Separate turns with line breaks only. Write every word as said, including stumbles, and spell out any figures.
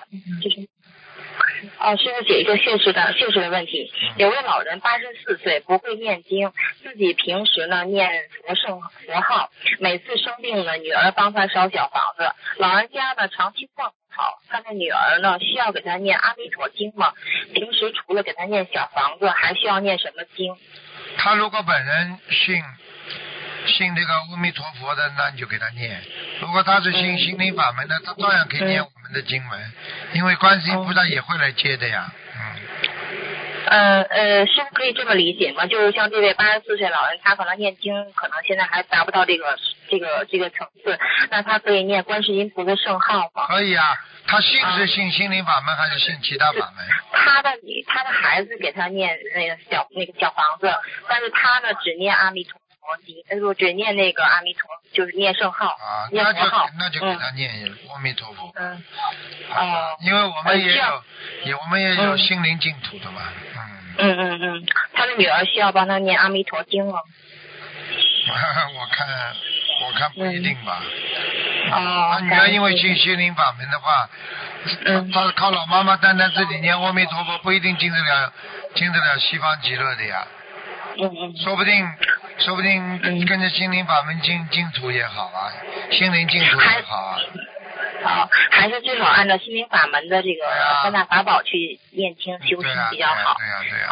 就是。哦，师傅解一个现实的现实的问题。有位老人八十四岁，不会念经，自己平时呢念佛圣佛号，每次生病呢，女儿帮他烧小房子。老人家呢长期状况好，他的女儿呢需要给他念阿弥陀经吗？平时除了给他念小房子，还需要念什么经？
他如果本人信信这个阿弥陀佛的，那你就给他念；如果他是信心灵法门的，他照样可以念我们的经文，因为观世音菩萨也会来接的呀。嗯。
呃呃，是不是可以这么理解吗？就是像这位八十四岁老人，他可能念经，可能现在还达不到这个这个这个层次，那他可以念观世音菩萨圣号吗？
可以啊，他信是信心灵法门，还是信其他法门？
他的他的孩子给他念那个小那个小房子，但是他呢只念阿弥陀佛经，呃不只念那个阿弥陀，就是念圣号，
啊，
念佛号，
那就那就给他念阿弥陀佛。
嗯。哦。
因为我们也有，也我们也有心灵净土的嘛。
嗯嗯嗯，他的女儿需要帮他念阿弥陀经吗？
我看我看不一定吧。
嗯、哦。
他女儿因为信心灵法门的话，
嗯，
他靠老妈妈单单自己念阿弥陀佛，不一定进得了进得了西方极乐的呀。
嗯嗯。
说不定说不定跟着心灵法门进净土也好啊，心灵净土也好啊。
好，还是最好按照心灵法门的这个三大法宝去念经修行比较好。
对呀、啊、对呀、啊、对呀、啊。